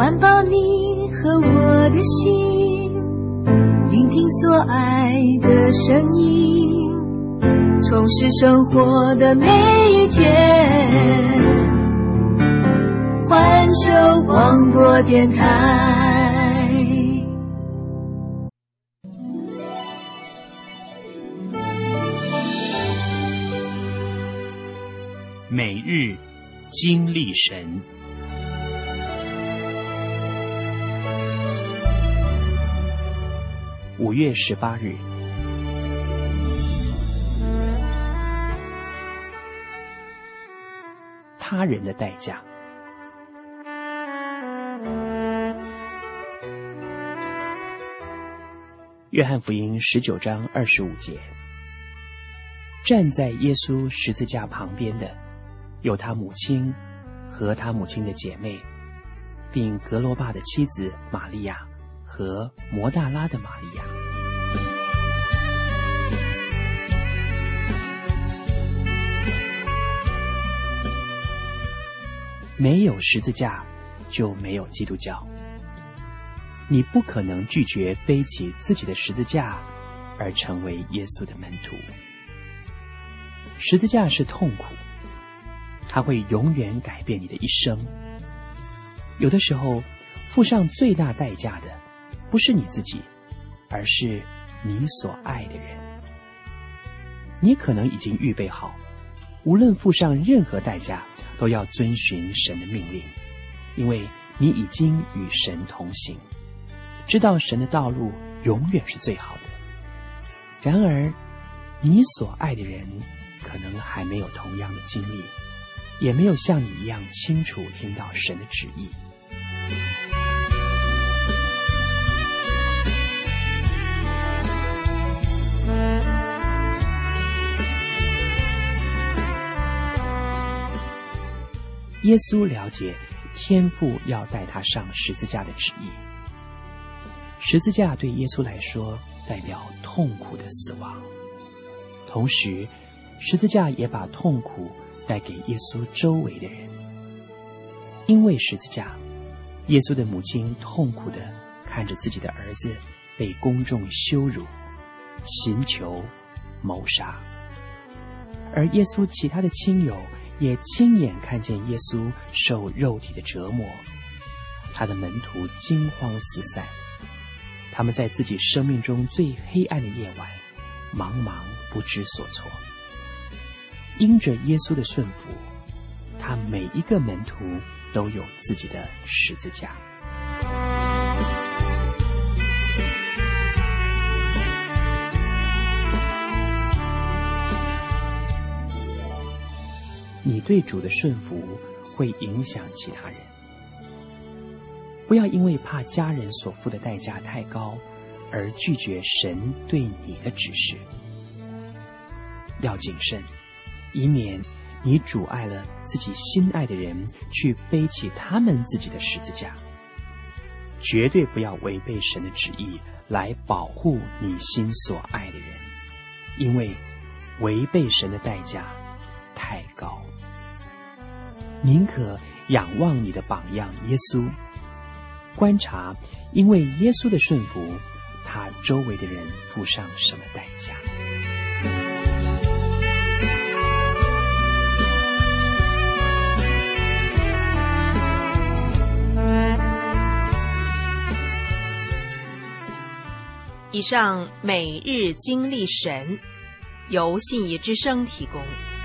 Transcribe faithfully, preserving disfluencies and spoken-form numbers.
环抱你和我的心，聆听所爱的声音，充实生活的每一天。环球广播电台。 每日经历神。五月十八日，他人的代价。约翰福音十九章二十五节，站在耶稣十字架旁边的有他母亲和他母亲的姐妹，并格罗巴的妻子玛利亚和摩大拉的玛利亚。没有十字架，就没有基督教。你不可能拒绝背起自己的十字架而成为耶稣的门徒。十字架是痛苦，它会永远改变你的一生。有的时候，付上最大代价的不是你自己，而是你所爱的人。你可能已经预备好，无论付上任何代价，都要遵循神的命令，因为你已经与神同行，知道神的道路永远是最好的。然而，你所爱的人可能还没有同样的经历，也没有像你一样清楚听到神的旨意。耶稣了解天父要带他上十字架的旨意。十字架对耶稣来说代表痛苦的死亡，同时十字架也把痛苦带给耶稣周围的人。因为十字架，耶稣的母亲痛苦地看着自己的儿子被公众羞辱、刑求、谋杀，而耶稣其他的亲友也亲眼看见耶稣受肉体的折磨，他的门徒惊慌四散，他们在自己生命中最黑暗的夜晚茫茫不知所措。因着耶稣的顺服，他每一个门徒都有自己的十字架。你对主的顺服会影响其他人。不要因为怕家人所付的代价太高而拒绝神对你的指示。要谨慎，以免你阻碍了自己心爱的人去背起他们自己的十字架。绝对不要违背神的旨意来保护你心所爱的人，因为违背神的代价太高。宁可仰望你的榜样耶稣，观察因为耶稣的顺服，他周围的人付上什么代价。 以上每日经历神由信义之声提供。